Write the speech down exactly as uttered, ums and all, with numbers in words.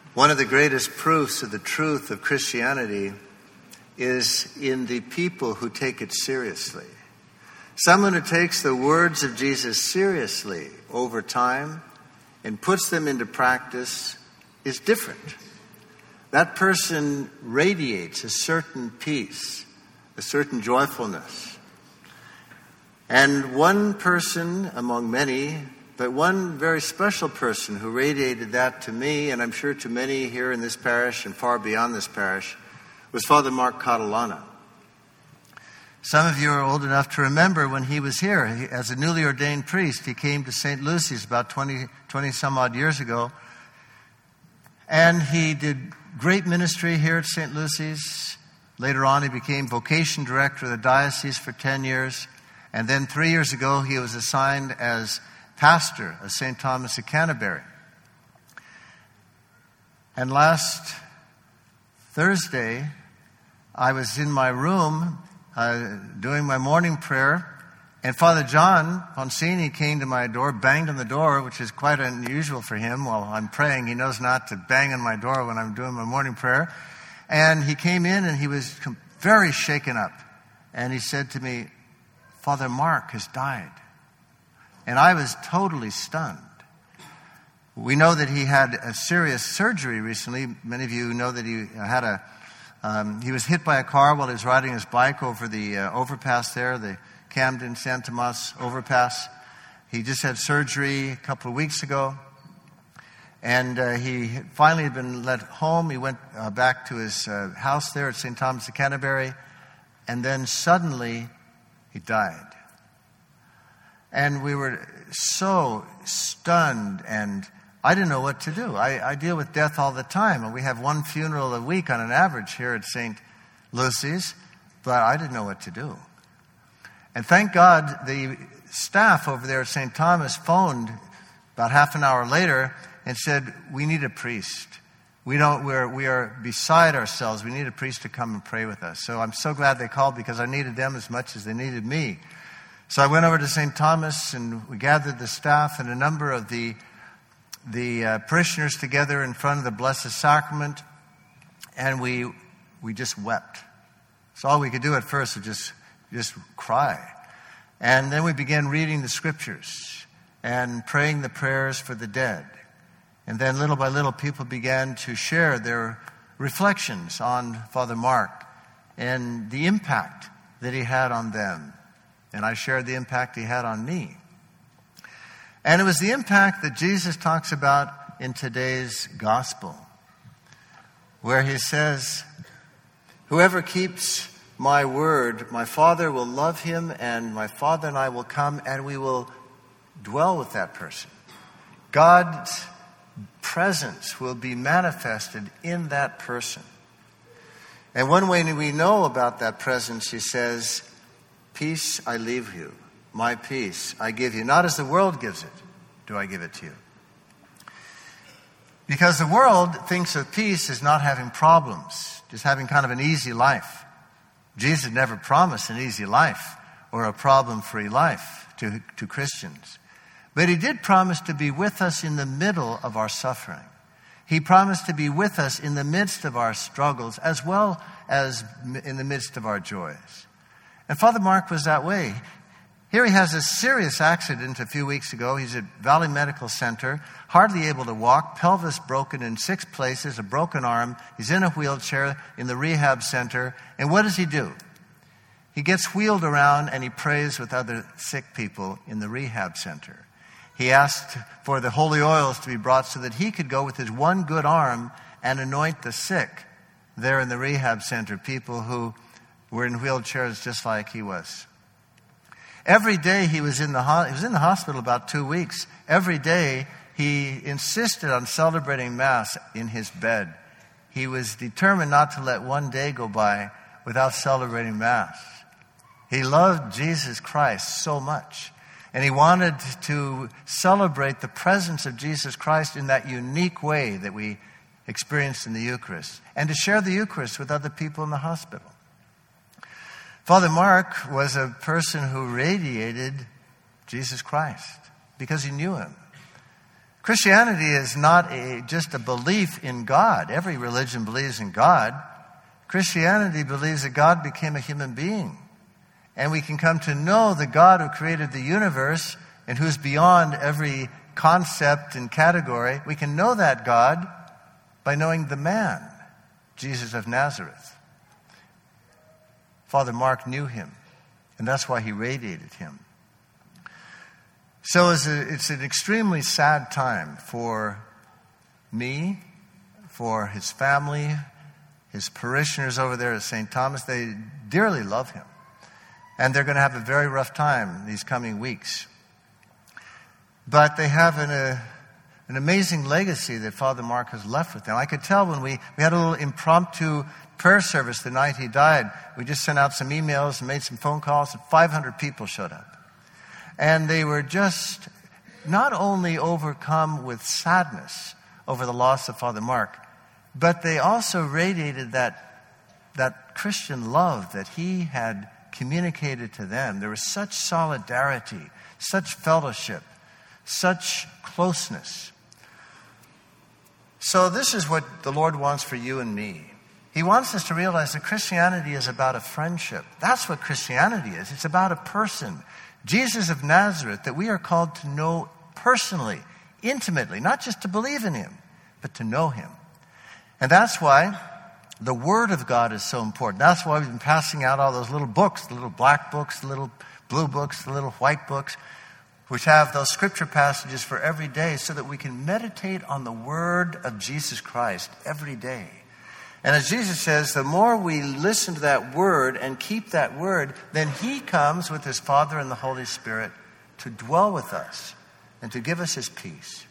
One of the greatest proofs of the truth of Christianity is in the people who take it seriously. Someone who takes the words of Jesus seriously over time and puts them into practice is different. That person radiates a certain peace, a certain joyfulness. And one person among many, but one very special person who radiated that to me, and I'm sure to many here in this parish and far beyond this parish, was Father Mark Catalana. Some of you are old enough to remember when he was here. He, as a newly ordained priest, he came to Saint Lucy's about twenty, twenty some odd years ago. And he did great ministry here at Saint Lucy's. Later on, he became vocation director of the diocese for ten years. And then three years ago, he was assigned as pastor of Saint Thomas of Canterbury. And last Thursday, I was in my room uh, doing my morning prayer, and Father John Poncini came to my door, banged on the door, which is quite unusual for him while I'm praying. He knows not to bang on my door when I'm doing my morning prayer. And he came in and he was very shaken up. And he said to me, "Father Mark has died." And I was totally stunned. We know that he had a serious surgery recently. Many of you know that he had a, um, he was hit by a car while he was riding his bike over the uh, overpass there, the Camden San Tomas overpass. He just had surgery a couple of weeks ago. And uh, he finally had been let home. He went uh, back to his uh, house there at Saint Thomas of Canterbury. And then suddenly he died. And we were so stunned, and I didn't know what to do. I, I deal with death all the time, and we have one funeral a week on an average here at Saint Lucy's, but I didn't know what to do. And thank God the staff over there at Saint Thomas phoned about half an hour later and said, "We need a priest. We don't, we're, we are beside ourselves. We need a priest to come and pray with us." So I'm so glad they called, because I needed them as much as they needed me. So I went over to Saint Thomas and we gathered the staff and a number of the, the uh, parishioners together in front of the Blessed Sacrament, and we, we just wept. So all we could do at first was just, just cry. And then we began reading the scriptures and praying the prayers for the dead. And then little by little, people began to share their reflections on Father Mark and the impact that he had on them. And I shared the impact he had on me. And it was the impact that Jesus talks about in today's gospel, where he says, "Whoever keeps my word, my Father will love him, and my Father and I will come, and we will dwell with that person." God's presence will be manifested in that person. And one way we know about that presence, he says, "Peace I leave you, my peace I give you. Not as the world gives it, do I give it to you." Because the world thinks of peace as not having problems, just having kind of an easy life. Jesus never promised an easy life or a problem-free life to, to Christians. But he did promise to be with us in the middle of our suffering. He promised to be with us in the midst of our struggles as well as in the midst of our joys. And Father Mark was that way. Here he has a serious accident a few weeks ago. He's at Valley Medical Center, hardly able to walk, pelvis broken in six places, a broken arm. He's in a wheelchair in the rehab center. And what does he do? He gets wheeled around and he prays with other sick people in the rehab center. He asked for the holy oils to be brought so that he could go with his one good arm and anoint the sick there in the rehab center, people who were in wheelchairs just like he was. Every day he was in the ho- he was in the hospital about two weeks. Every day he insisted on celebrating Mass in his bed. He was determined not to let one day go by without celebrating Mass. He loved Jesus Christ so much. And he wanted to celebrate the presence of Jesus Christ in that unique way that we experienced in the Eucharist, and to share the Eucharist with other people in the hospital. Father Mark was a person who radiated Jesus Christ because he knew him. Christianity is not a, just a belief in God. Every religion believes in God. Christianity believes that God became a human being. And we can come to know the God who created the universe and who's beyond every concept and category. We can know that God by knowing the man, Jesus of Nazareth. Father Mark knew him, and that's why he radiated him. So it's, a, it's an extremely sad time for me, for his family, his parishioners over there at Saint Thomas. They dearly love him. And they're going to have a very rough time these coming weeks. But they have an, a, an amazing legacy that Father Mark has left with them. I could tell when we, we had a little impromptu prayer service the night he died. We just sent out some emails and made some phone calls, and five hundred people showed up. And they were just not only overcome with sadness over the loss of Father Mark, but they also radiated that, that Christian love that he had communicated to them. There was such solidarity, such fellowship, such closeness. So this is what the Lord wants for you and me. He wants us to realize that Christianity is about a friendship. That's what Christianity is. It's about a person, Jesus of Nazareth, that we are called to know personally, intimately, not just to believe in him, but to know him. And that's why the Word of God is so important. That's why we've been passing out all those little books, the little black books, the little blue books, the little white books, which have those scripture passages for every day so that we can meditate on the Word of Jesus Christ every day. And as Jesus says, the more we listen to that Word and keep that Word, then he comes with his Father and the Holy Spirit to dwell with us and to give us his peace.